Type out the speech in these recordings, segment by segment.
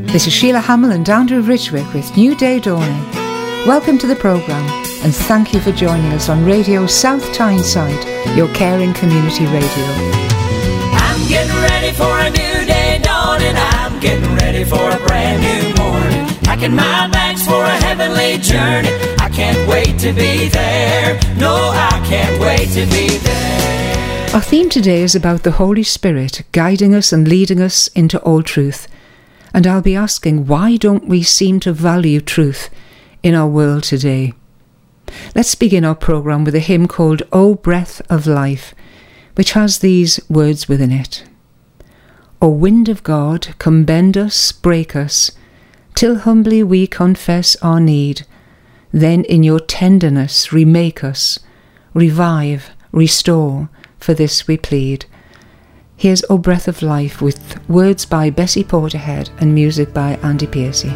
This is Sheila Hamill and Andrew Ridgwick with New Day Dawning. Welcome to the programme and thank you for joining us on Radio South Tyneside, your caring community radio. I'm getting ready for a new day dawning. I'm getting ready for a brand new morning. Packing my bags for a heavenly journey. I can't wait to be there. No, I can't wait to be there. Our theme today is about the Holy Spirit guiding us and leading us into all truth. And I'll be asking, why don't we seem to value truth in our world today? Let's begin our programme with a hymn called O Breath of Life, which has these words within it. O wind of God, come bend us, break us, till humbly we confess our need. Then in your tenderness remake us, revive, restore, for this we plead. Here's O Breath of Life with words by Bessie Porterhead and music by Andy Piercy.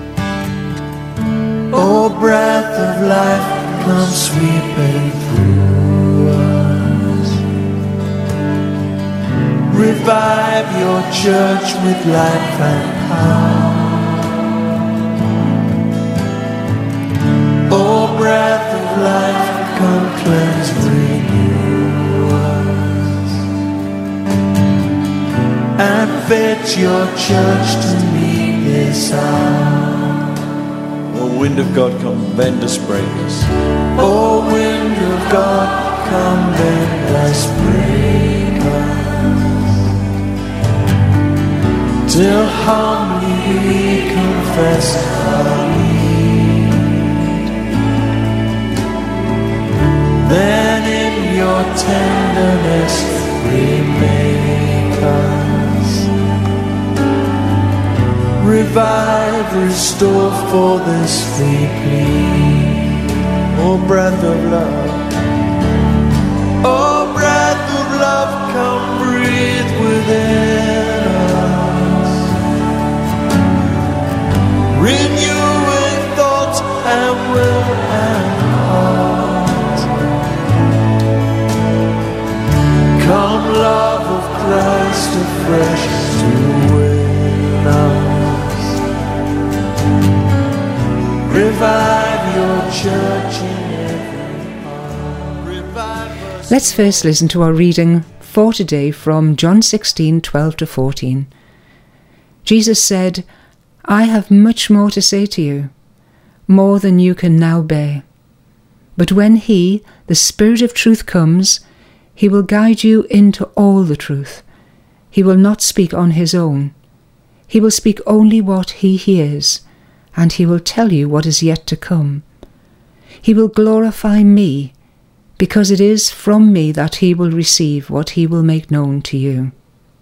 O breath of life, come sweeping through us. Revive your church with life and power. O breath of life, come cleanse, renew us. And fit your church to meet this hour. O wind of God, come bend us, break us. O wind of God, come bend us, break us. Till humbly we confess our need. Then in your tenderness remake us. Revive, restore, for this we plead. O breath of love, O breath of love, come breathe within us. Renewing thoughts and will and heart. Come, love of Christ, afresh to win us. Revive your church in every heart. Revive us. Let's first listen to our reading for today from John 16:12-14. Jesus said, I have much more to say to you, more than you can now bear. But when He, the Spirit of truth, comes, He will guide you into all the truth. He will not speak on His own. He will speak only what He hears, and He will tell you what is yet to come. He will glorify me, because it is from me that He will receive what He will make known to you.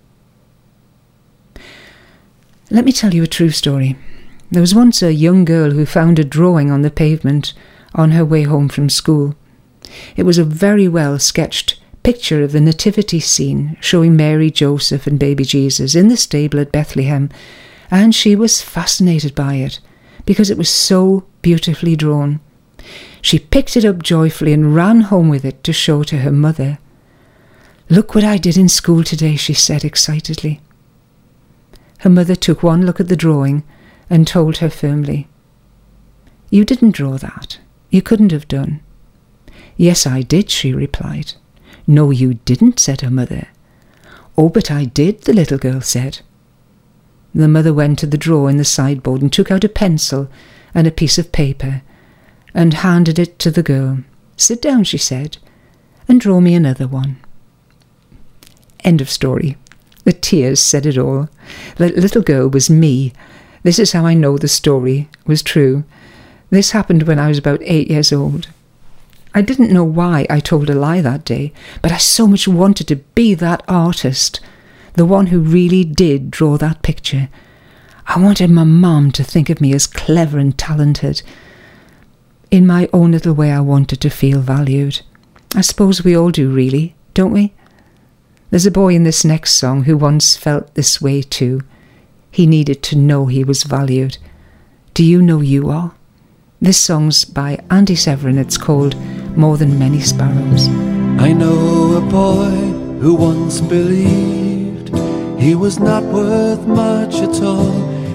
Let me tell you a true story. There was once a young girl who found a drawing on the pavement on her way home from school. It was a very well sketched picture of the nativity scene showing Mary, Joseph and baby Jesus in the stable at Bethlehem, and she was fascinated by it because it was so beautifully drawn. She picked it up joyfully and ran home with it to show to her mother. Look what I did in school today, she said excitedly. Her mother took one look at the drawing and told her firmly, You didn't draw that. You couldn't have done. Yes, I did, she replied. No, you didn't, said her mother. Oh, but I did, the little girl said. The mother went to the drawer in the sideboard and took out a pencil and a piece of paper and handed it to the girl. Sit down, she said, and draw me another one. End of story. The tears said it all. The little girl was me. This is how I know the story was true. This happened when I was about 8 years old. I didn't know why I told a lie that day, but I so much wanted to be that artist, the one who really did draw that picture. I wanted my mum to think of me as clever and talented. In my own little way, I wanted to feel valued. I suppose we all do, really, don't we? There's a boy in this next song who once felt this way too. He needed to know he was valued. Do you know you are? This song's by Andy Severin. It's called More Than Many Sparrows. I know a boy who once believed he was not worth much at all.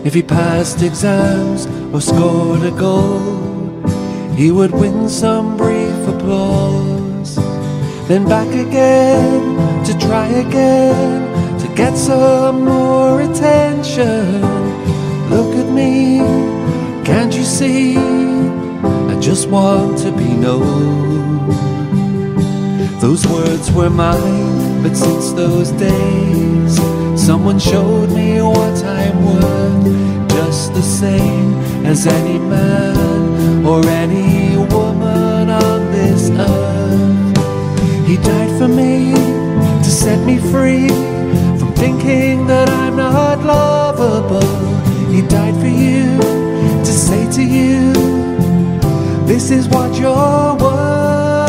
If he passed exams or scored a goal, he would win some brief applause. Then back again to try again, to get some more attention. Look at me, can't you see? I just want to be known. Those words were mine, but since those days, someone showed me what I'm worth, just the same as any man or any woman on this earth. He died for me to set me free from thinking that I'm not lovable. He died for you to say to you, this is what you're worth.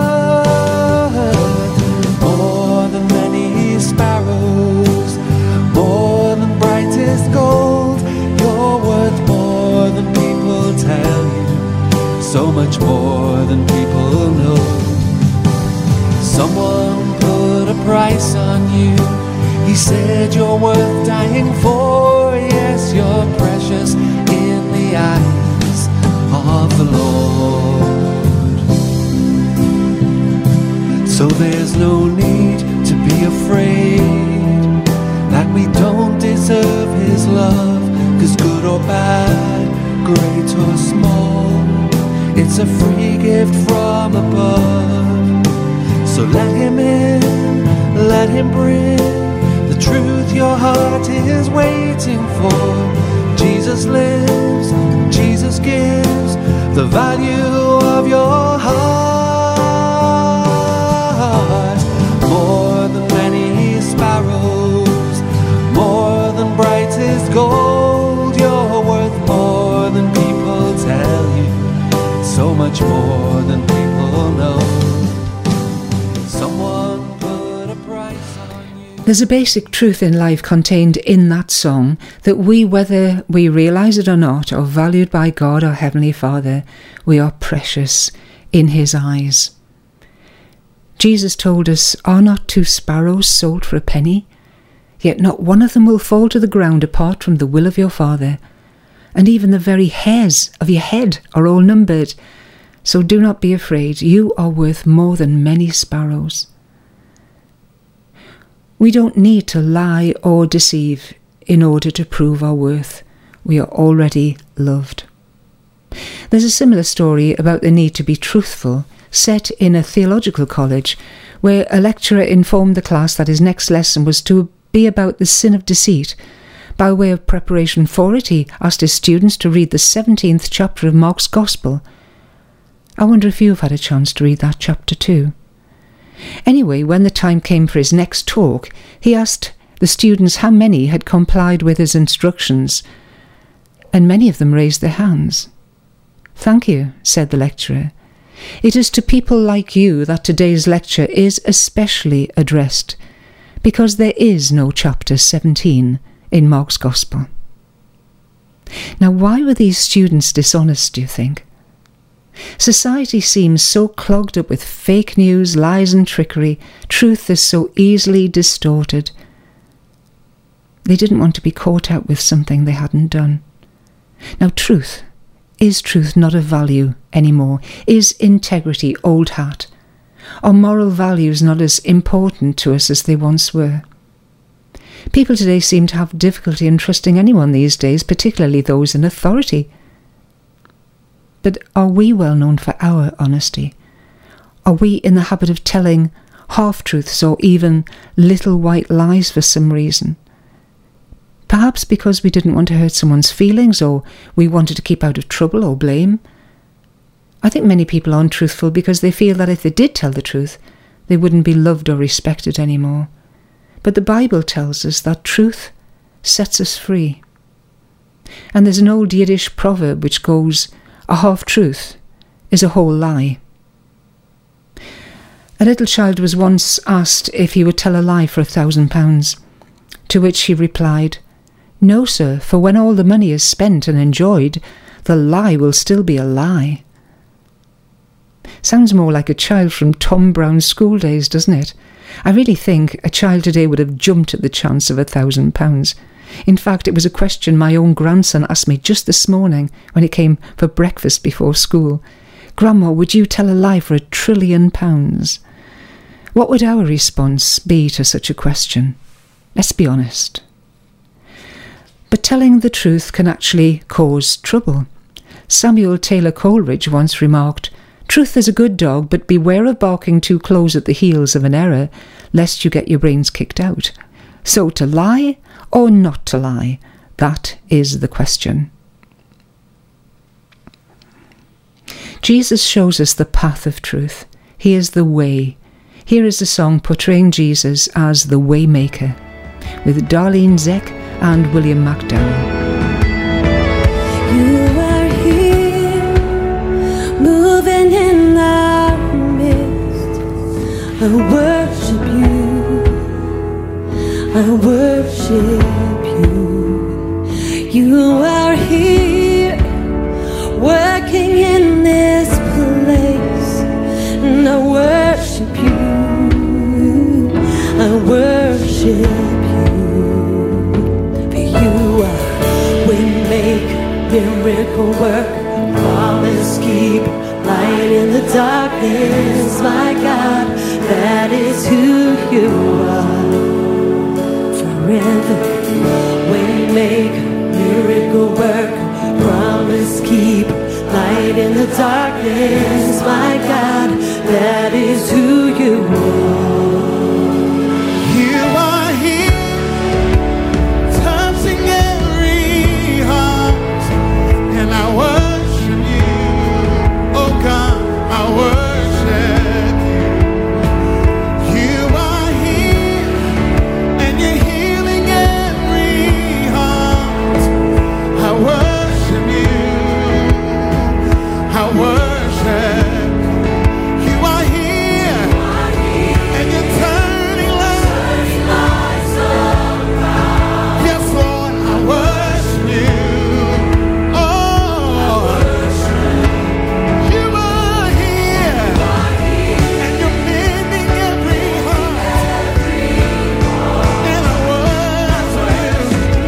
More than many sparrows, more than brightest gold. You're worth more than people tell you, so much more than people know. Someone put a price on you. He said you're worth dying for. Yes, you're precious in the eyes of the Lord. So there's no need to be afraid that we don't deserve his love, 'cause good or bad, great or small, it's a free gift from above. So let him in, let him bring the truth your heart is waiting for. Jesus lives, Jesus gives the value of your heart. More than many sparrows, more than brightest gold. You're worth more than people tell you, so much more than people know. Someone put a price on you. There's a basic truth in life contained in that song, that we, whether we realise it or not, are valued by God, our Heavenly Father. We are precious in his eyes. Jesus told us, are not 2 sparrows sold for a penny? Yet not one of them will fall to the ground apart from the will of your Father. And even the very hairs of your head are all numbered. So do not be afraid. You are worth more than many sparrows. We don't need to lie or deceive in order to prove our worth. We are already loved. There's a similar story about the need to be truthful, set in a theological college, where a lecturer informed the class that his next lesson was to be about the sin of deceit. By way of preparation for it, he asked his students to read the 17th chapter of Mark's Gospel. I wonder if you've had a chance to read that chapter too. Anyway, when the time came for his next talk, he asked the students how many had complied with his instructions, and many of them raised their hands. "Thank you," said the lecturer. "It is to people like you that today's lecture is especially addressed, because there is no chapter 17 in Mark's Gospel." Now, why were these students dishonest, do you think? Society seems so clogged up with fake news, lies and trickery. Truth is so easily distorted. They didn't want to be caught out with something they hadn't done. Now, is truth not of value anymore? Is integrity old hat? Are moral values not as important to us as they once were? People today seem to have difficulty in trusting anyone these days, particularly those in authority. But are we well known for our honesty? Are we in the habit of telling half-truths or even little white lies for some reason? Perhaps because we didn't want to hurt someone's feelings, or we wanted to keep out of trouble or blame. I think many people aren't truthful because they feel that if they did tell the truth, they wouldn't be loved or respected anymore. But the Bible tells us that truth sets us free. And there's an old Yiddish proverb which goes, "A half-truth is a whole lie." A little child was once asked if he would tell a lie for £1,000, to which he replied, "No, sir, for when all the money is spent and enjoyed, the lie will still be a lie." Sounds more like a child from Tom Brown's school days, doesn't it? I really think a child today would have jumped at the chance of £1,000. In fact, it was a question my own grandson asked me just this morning when he came for breakfast before school. "Grandma, would you tell a lie for £1 trillion? What would our response be to such a question? Let's be honest. But telling the truth can actually cause trouble. Samuel Taylor Coleridge once remarked, "Truth is a good dog, but beware of barking too close at the heels of an error, lest you get your brains kicked out." So to lie or not to lie, that is the question. Jesus shows us the path of truth. He is the way. Here is a song portraying Jesus as the Waymaker, with Darlene Zek and William McDowell. You are here, moving in our midst. I worship you. I worship you. You are here, working in this place. And I worship you. I worship you. For you are waymaker, miracle work, promise keep, light in the darkness. My God, that is who you are. Forever, waymaker, miracle work, promise keep, light in the darkness. My God, that is who you are. You are here, touching every heart, and I worship you. Oh God, I worship you. You are here, and you're healing every heart. I worship you. I worship. You are here, and you're turning lives around. Yes, Lord, I worship you. Oh, you are here, and you're mending every heart. And I worship you.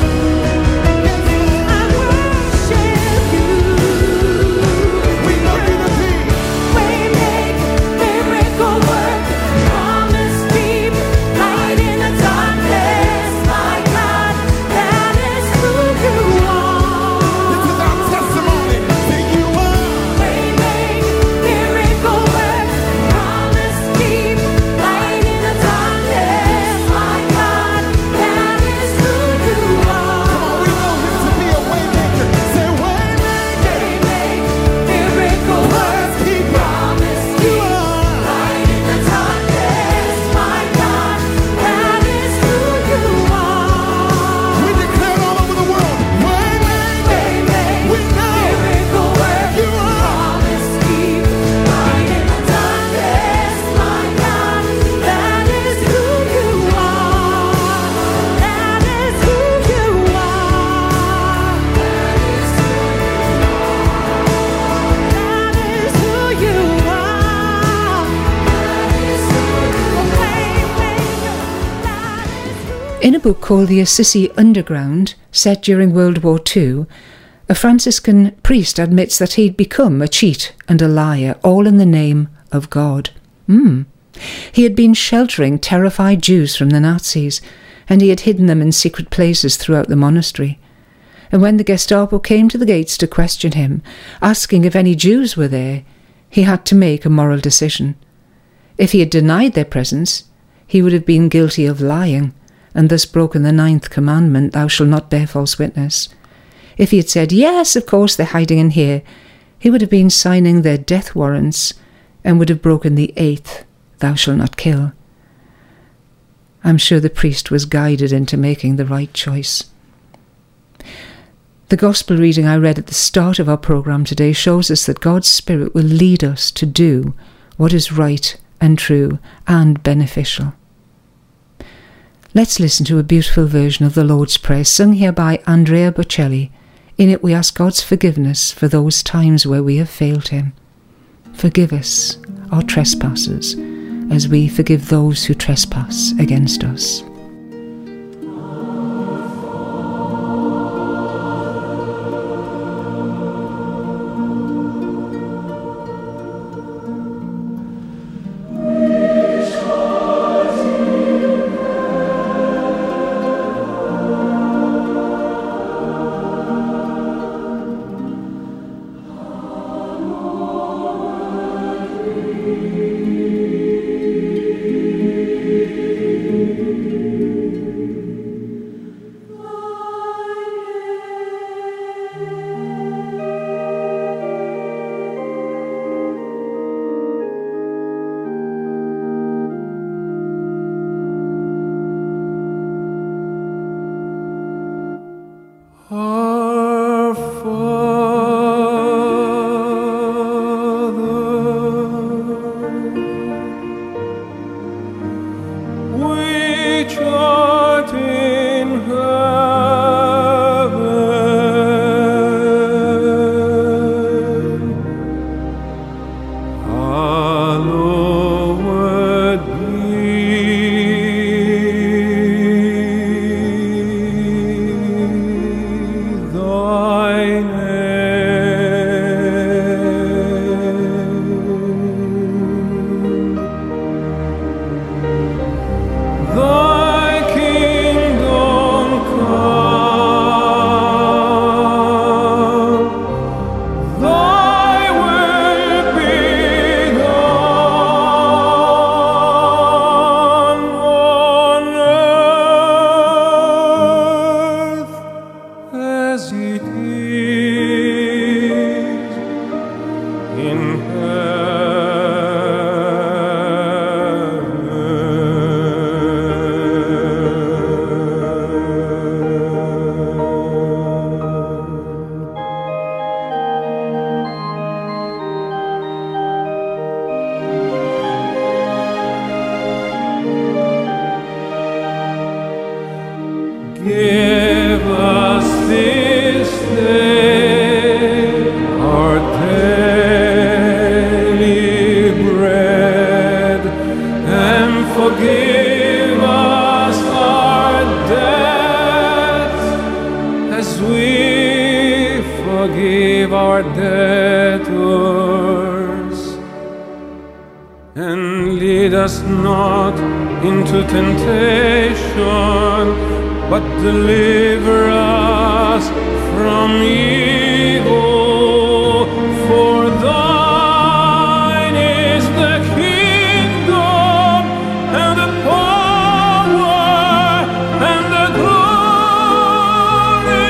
I worship you. We know you to be. Waymaker, miracle work, promise keep, light in the darkness. My God, that is who you are. This is our testimony that you are. Waymaker, miracle work, promise keep, light in the darkness. My God, that is who you are. We know him to be a waymaker. Say waymaker. Miracle work, Keep promise you keep, are. light in the darkness. My God, that is who you are. We declare all over the world. Waymaker. We know Miracle work, you are. promise keep, light in the darkness. My God, that is who you are. That is who you are. That is who you are. In a book called The Assisi Underground, set during World War II, a Franciscan priest admits that he'd become a cheat and a liar, all in the name of God. He had been sheltering terrified Jews from the Nazis, and he had hidden them in secret places throughout the monastery. And when the Gestapo came to the gates to question him, asking if any Jews were there, he had to make a moral decision. If he had denied their presence, he would have been guilty of lying, and thus broken the 9th commandment, "Thou shalt not bear false witness." If he had said, "Yes, of course they're hiding in here," he would have been signing their death warrants and would have broken the 8th, "Thou shalt not kill." I'm sure the priest was guided into making the right choice. The Gospel reading I read at the start of our programme today shows us that God's Spirit will lead us to do what is right and true and beneficial. Let's listen to a beautiful version of the Lord's Prayer sung here by Andrea Bocelli. In it we ask God's forgiveness for those times where we have failed him. Forgive us our trespasses as we forgive those who trespass against us. which art in heaven, hallowed be thy name. Thy kingdom come, thy will be done on earth as it is in heaven. Give us this day our daily bread, and forgive us our debts as we forgive our debtors. And lead us not into temptation, but deliver us from evil. For thine is the kingdom, and the power, and the glory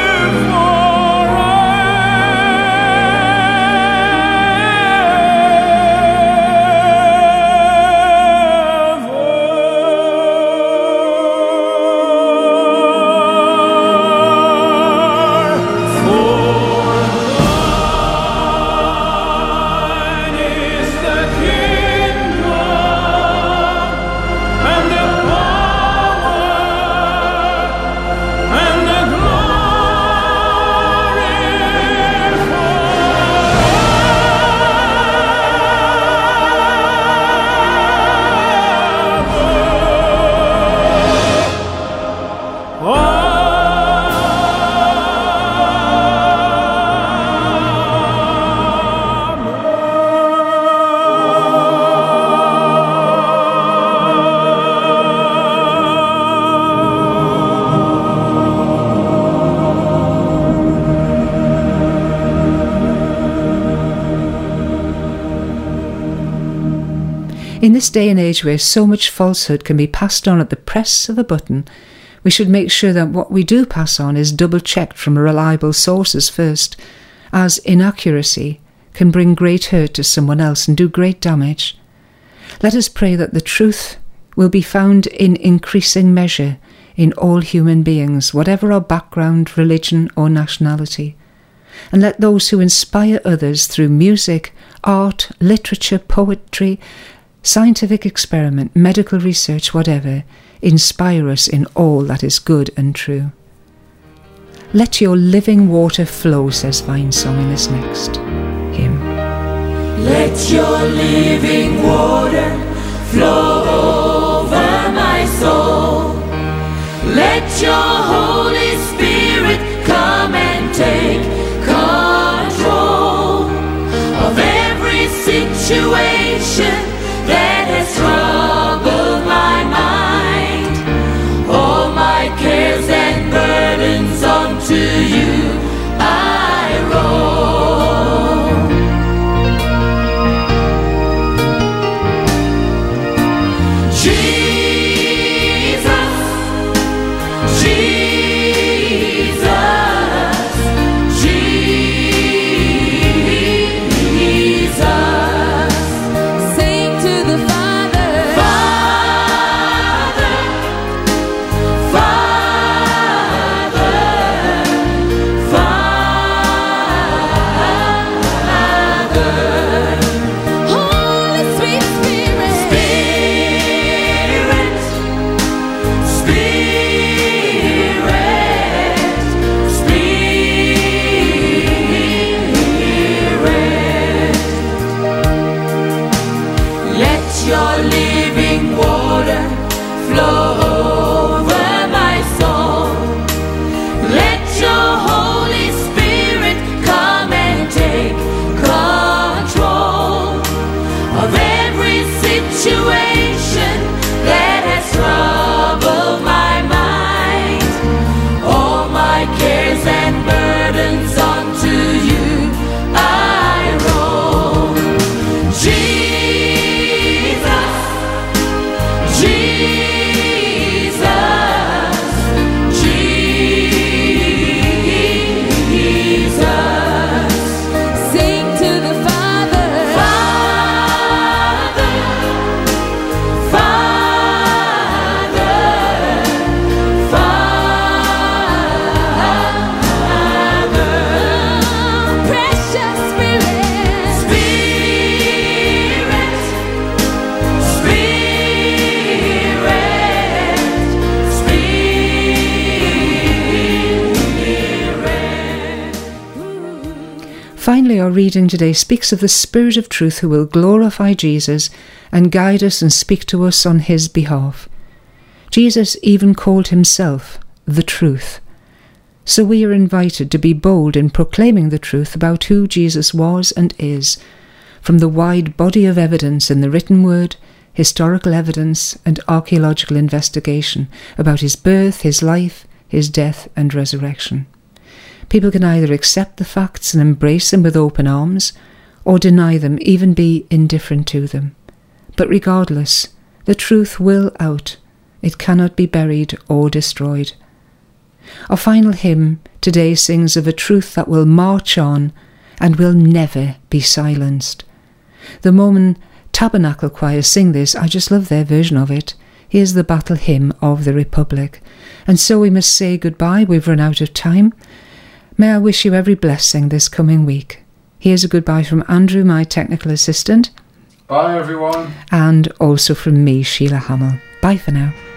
In this day and age where so much falsehood can be passed on at the press of a button, we should make sure that what we do pass on is double-checked from reliable sources first, as inaccuracy can bring great hurt to someone else and do great damage. Let us pray that the truth will be found in increasing measure in all human beings, whatever our background, religion or nationality. And let those who inspire others through music, art, literature, poetry, scientific experiment, medical research, whatever, inspire us in all that is good and true. Let your living water flow, says Vinesong in this next hymn. Let your living water flow over my soul. Let your Holy Spirit come and take control of every situation that has troubled my mind. All my cares and burdens unto you I roll. Jesus, Jesus. finally, our reading today speaks of the Spirit of truth who will glorify Jesus and guide us and speak to us on his behalf. Jesus even called himself the truth. So we are invited to be bold in proclaiming the truth about who Jesus was and is, from the wide body of evidence in the written word, historical evidence and archaeological investigation about his birth, his life, his death and resurrection. People can either accept the facts and embrace them with open arms, or deny them, even be indifferent to them. But regardless, the truth will out. It cannot be buried or destroyed. Our final hymn today sings of a truth that will march on and will never be silenced. The Mormon Tabernacle Choir sing this. I just love their version of it. Here's the Battle Hymn of the Republic. And so we must say goodbye. We've run out of time. May I wish you every blessing this coming week. Here's a goodbye from Andrew, my technical assistant. Bye, everyone. And also from me, Sheila Hamill. Bye for now.